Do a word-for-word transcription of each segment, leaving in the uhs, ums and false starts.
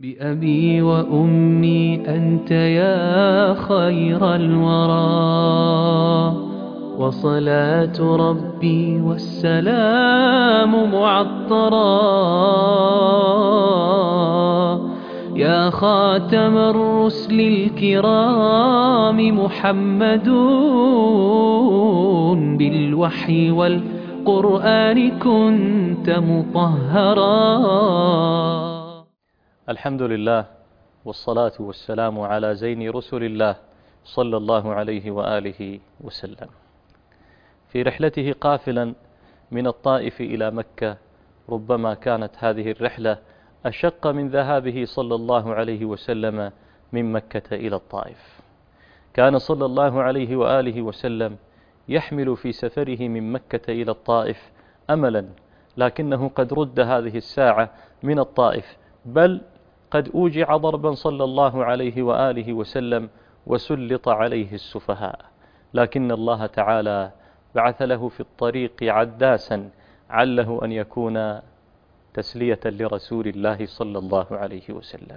بأبي وأمي أنت يا خير الورى، وصلاة ربي والسلام معطرا يا خاتم الرسل الكرام محمد بالوحي والقرآن كنت مطهرا. الحمد لله والصلاة والسلام على زين رسل الله صلى الله عليه وآله وسلم. في رحلته قافلا من الطائف إلى مكة، ربما كانت هذه الرحلة أشق من ذهابه صلى الله عليه وسلم من مكة إلى الطائف. كان صلى الله عليه وآله وسلم يحمل في سفره من مكة إلى الطائف أملا، لكنه قد رد هذه الساعة من الطائف، بل قد أوجع ضربا صلى الله عليه وآله وسلم وسلط عليه السفهاء، لكن الله تعالى بعث له في الطريق عداسا عله أن يكون تسلية لرسول الله صلى الله عليه وسلم.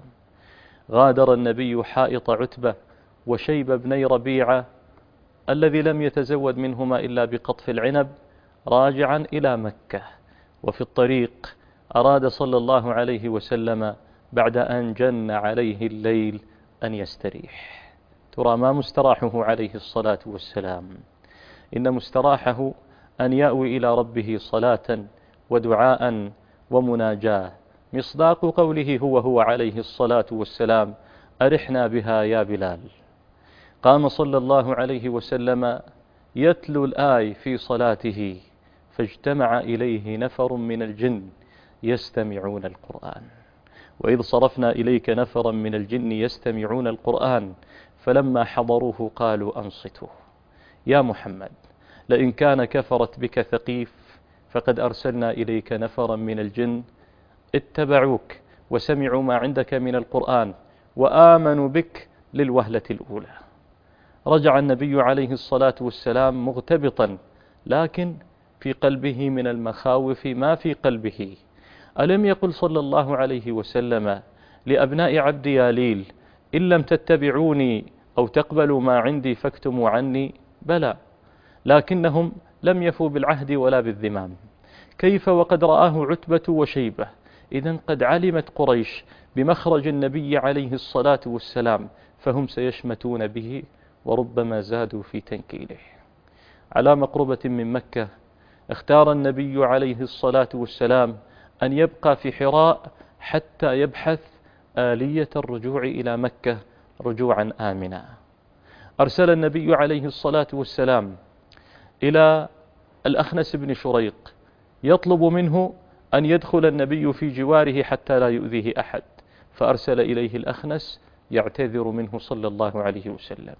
غادر النبي حائط عتبة وشيب بني ربيعة الذي لم يتزود منهما إلا بقطف العنب راجعا إلى مكة، وفي الطريق أراد صلى الله عليه وسلم بعد أن جن عليه الليل أن يستريح. ترى ما مستراحه عليه الصلاة والسلام؟ إن مستراحه أن يأوي إلى ربه صلاة ودعاء ومناجاة، مصداق قوله هو هو عليه الصلاة والسلام: أرحنا بها يا بلال. قام صلى الله عليه وسلم يتلو الآي في صلاته، فاجتمع إليه نفر من الجن يستمعون القرآن. وإذ صرفنا إليك نفرا من الجن يستمعون القرآن فلما حضروه قالوا أنصتوا. يا محمد، لئن كان كفرت بك ثقيف فقد أرسلنا إليك نفرا من الجن اتبعوك وسمعوا ما عندك من القرآن وآمنوا بك للوهلة الأولى. رجع النبي عليه الصلاة والسلام مغتبطا، لكن في قلبه من المخاوف ما في قلبه. ألم يقل صلى الله عليه وسلم لأبناء عبد ياليل: إن لم تتبعوني أو تقبلوا ما عندي فاكتموا عني؟ بلى، لكنهم لم يفوا بالعهد ولا بالذمام. كيف وقد رآه عتبة وشيبة؟ إذن قد علمت قريش بمخرج النبي عليه الصلاة والسلام، فهم سيشمتون به وربما زادوا في تنكيله. على مقربة من مكة اختار النبي عليه الصلاة والسلام أن يبقى في حراء حتى يبحث آلية الرجوع إلى مكة رجوعا آمنا. أرسل النبي عليه الصلاة والسلام إلى الأخنس بن شريق يطلب منه أن يدخل النبي في جواره حتى لا يؤذيه أحد، فأرسل إليه الأخنس يعتذر منه صلى الله عليه وسلم.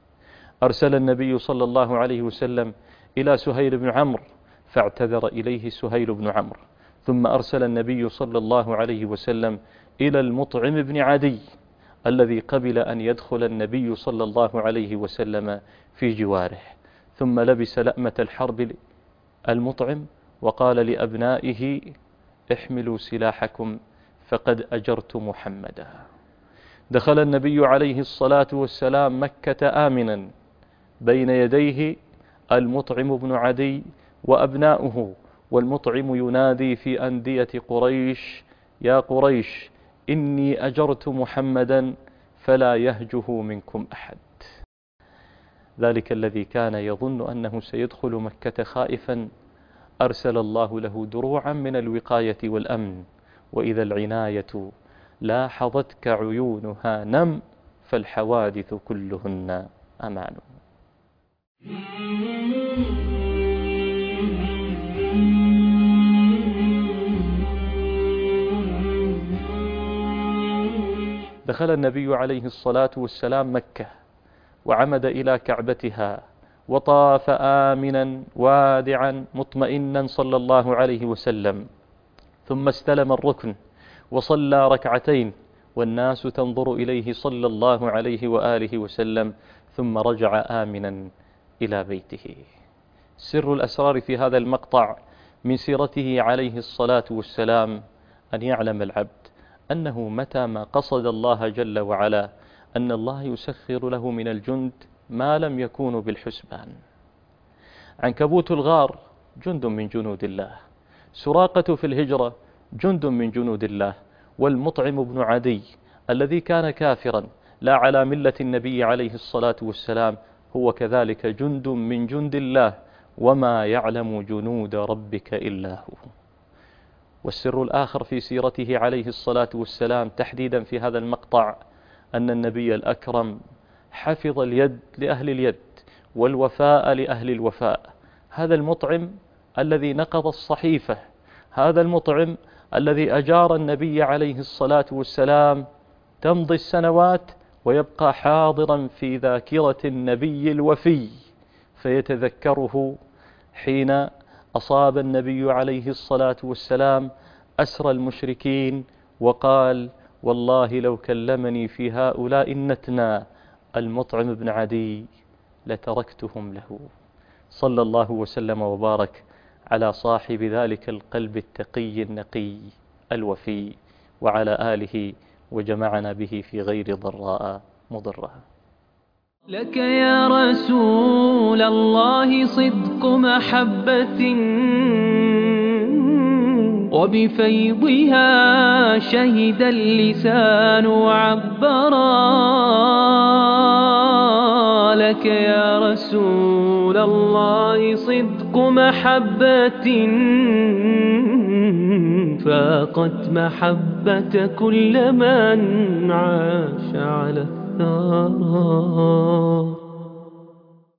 أرسل النبي صلى الله عليه وسلم إلى سهيل بن عمرو فاعتذر إليه سهيل بن عمرو. ثم أرسل النبي صلى الله عليه وسلم إلى المطعم بن عدي الذي قبل أن يدخل النبي صلى الله عليه وسلم في جواره. ثم لبس لأمة الحرب المطعم وقال لأبنائه: احملوا سلاحكم فقد أجرت محمدا. دخل النبي عليه الصلاة والسلام مكة آمنا، بين يديه المطعم بن عدي وأبناؤه، والمطعم ينادي في أندية قريش: يا قريش، إني أجرت محمدا فلا يهجه منكم أحد. ذلك الذي كان يظن أنه سيدخل مكة خائفا أرسل الله له دروعا من الوقاية والأمن. وإذا العناية لاحظتك عيونها نم، فالحوادث كلهن أمان. دخل النبي عليه الصلاة والسلام مكة وعمد إلى كعبتها وطاف آمنا وادعا مطمئنا صلى الله عليه وسلم، ثم استلم الركن وصلى ركعتين والناس تنظر إليه صلى الله عليه وآله وسلم، ثم رجع آمنا إلى بيته. سر الأسرار في هذا المقطع من سيرته عليه الصلاة والسلام أن يعلم العبد أنه متى ما قصد الله جل وعلا أن الله يسخر له من الجند ما لم يكونوا بالحسبان. عنكبوت الغار جند من جنود الله، سراقة في الهجرة جند من جنود الله، والمطعم بن عدي الذي كان كافرا لا على ملة النبي عليه الصلاة والسلام هو كذلك جند من جند الله، وما يعلم جنود ربك إلا هو. والسر الآخر في سيرته عليه الصلاة والسلام تحديدا في هذا المقطع أن النبي الأكرم حفظ اليد لأهل اليد والوفاء لأهل الوفاء. هذا المطعم الذي نقض الصحيفة، هذا المطعم الذي أجار النبي عليه الصلاة والسلام، تمضي السنوات ويبقى حاضرا في ذاكرة النبي الوفي، فيتذكره حين أصاب النبي عليه الصلاة والسلام أسر المشركين وقال: والله لو كلمني في هؤلاء النتنى المطعم بن عدي لتركتهم له. صلى الله وسلم وبارك على صاحب ذلك القلب التقي النقي الوفي، وعلى آله وجمعنا به في غير ضراء مضرة. لك يا رسول الله صدق محبة، وبفيضها شهد اللسان وعبرا. لك يا رسول الله صدق محبة، فاقت محبة كل من عاش على الثرى.